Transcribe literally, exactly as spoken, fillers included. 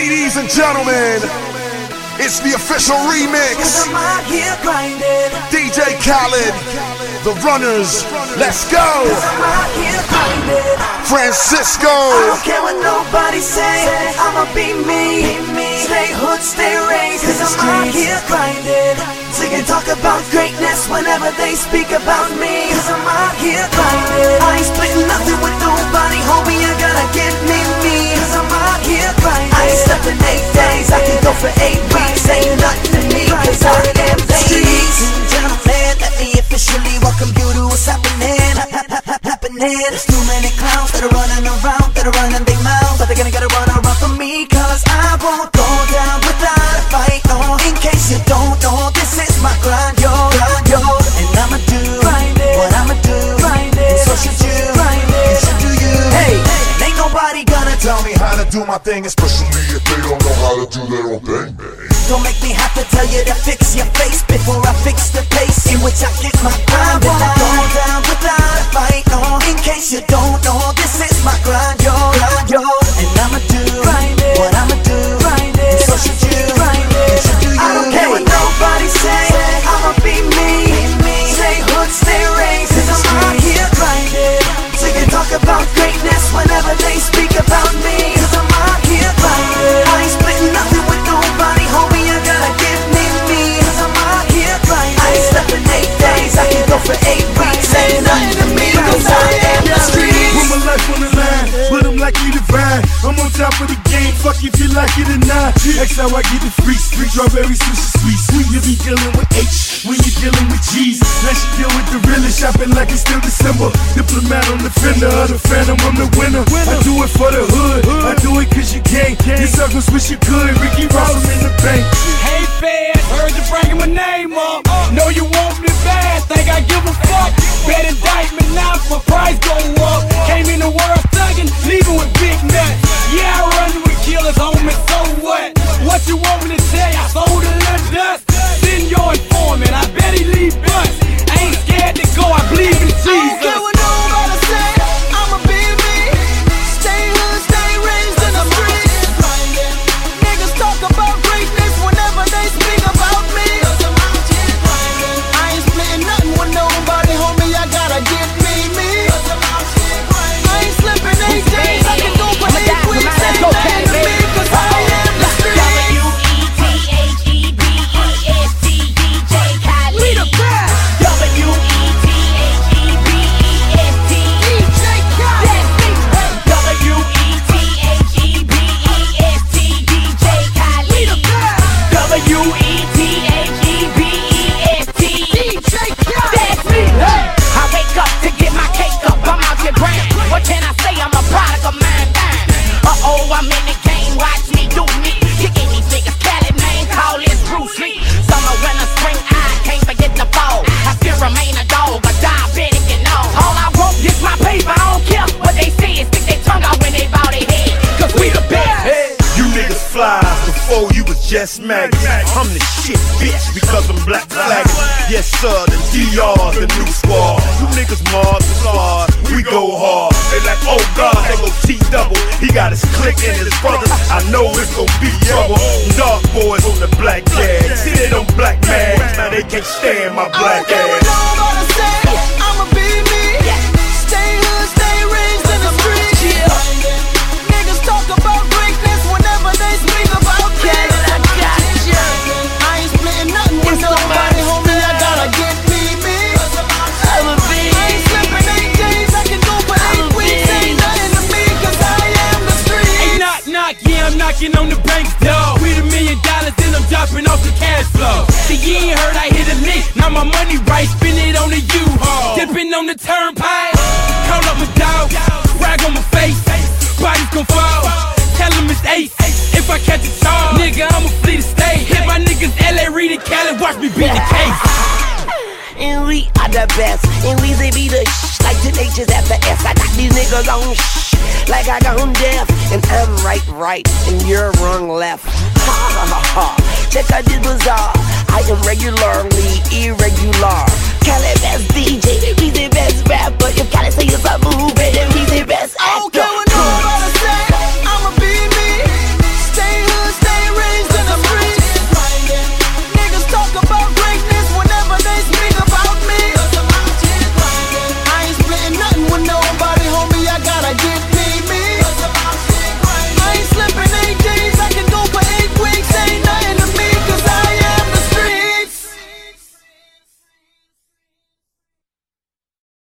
Ladies and gentlemen, it's the official remix. D J Khaled, The Runners, let's go. Francisco. I don't care what nobody say, I'ma be me. Stay hood, stay raised, cause I'm out here grinding. So you can talk about greatness whenever they speak about me, cause I'm out here grinding. I ain't splitting nothing with nobody, homie, you gotta give me me, cause I'm out here grinding. I ain't slept in eight days, I can go for eight weeks, ain't nothing to me, cause I am the streets. Ladies and gentlemen, let me officially welcome you to what's happening. Happening. There's too many clowns that are running around, that are running their mouths, but they're gonna gotta run around for me, cause I won't go down without a fight, no. In case you don't know, this is my grind, yo, grind, yo. And I'ma do what I'ma do, and so should you, you should do you. Hey, and ain't nobody gonna tell me how to do my thing, especially if they don't know how to do their own thing. Don't make me have to tell you to fix your face before I fix the pace in which I get my grind. I won't go down without a fight, no. In case you don't know, this is my grind, yo, grind, yo. And I'ma do what I'ma do, and so should you, you should do you. I don't care what nobody say, I'ma be me. Stay hood, stay raised, cause I'm out here grinding. So you can talk about greatness whenever they speak about me, cause I'm out here grinding. I ain't splitting nothing with nobody, homie, you gotta give me me, cause I'm out here grinding. I ain't slept in eight days, I can go for eight weeks, ain't nothing to me, cause I am the streets. Put my life on the line, but I'm likely to ride. I'm on top of the game, fuck if you like it or not. That's how I get the free street, strawberry sushi sweet. Sweet, you be dealing with H when you're dealing with G's. Now she deal with the realest, shopping like it's still December. Diplomat on the fender, of the phantom, I'm the winner. I do it for the hood, I do it cause you can. You suckers wish you could, Ricky Ross, I'm in the bank. Hey fans, heard you bringing my name up. Know you want me bad, think I give a fuck. Bet indictment now, my price go up. Came in the world thuggin', leaving with big nuts. Yeah, I run with killers, homie, so what? What you want me to tell you? I sold a little dust. Send your informant, I bet he leave bust. I ain't scared to go, I believe in Jesus. I don't care what nobody say, I'ma be me. Stay hood, stay raised in the streets. Niggas talk about greatness whenever they speak about me. I ain't splitting nothing with nobody, homie, I gotta get me, me. I ain't slipping eight days, I can go for eight weeks, ain't nothing to me, cause I am the streets. W E T H E B E S T D J Khaled. We the best. W E T H E B E S T D J Khaled. W E T H E B E S T D J Khaled. We the best. W E T H E B E S T D J Khaled. That's me. I wake up to get my cake up, I'm out here grand. What can I say? I'm a product of mine. Uh-oh, I'm in the game, watch me do me. You get these niggas Khaled, man, call this Bruce Lee. Summer, winter, spring, I can't forget the fall. I still remain a dog, a diabetic and all. All I want is my paper, I don't care what they say. Stick their tongue out when they bow their head, cause we the best. Hey, you niggas flies before you was just maggots. I'm the shit, bitch, because I'm black flag. Yes, sir, the D R's the new squad. You niggas Mars the squad, we go hard. They like, oh God, they go T-double. He got his clique and his brothers, I know it's gon' be trouble. Dark boys on the black jag. See they don't black man, now they can't stand my black I don't care what ass. nobody say, I'ma be me. Stay hood, stay raised in the streets. Niggas talk about greatness whenever they speak about me. I ain't splitting nothing with nobody, homie, I gotta get me, me. I ain't slipping eight days, I can go for eight weeks, ain't nothing to me, cause I am the Hey, streets. knock, knock, yeah, I'm knocking on the bank's door. With a million dollars, then I'm dropping off the cash flow. See, you ain't heard I hit a lick, now my money right, spin it on the U-Haul. Dipping on the turnpike, call up my dog, rag on my face, body's gon' fall. Tell him it's ace, if I catch a charge, nigga, I'ma flee the state. Hit my niggas L A, Reed, and Cali, watch me beat the case. And we are the best, and we say be the shh, like the H's at the S. I got these niggas on shh, like I got them deaf. And I'm right, right, and you're wrong, left. Ha ha ha ha, check out this bizarre. I am regularly irregular. Khaled best D J, we the best rapper. If Khaled say it's a movie, then we the best actor.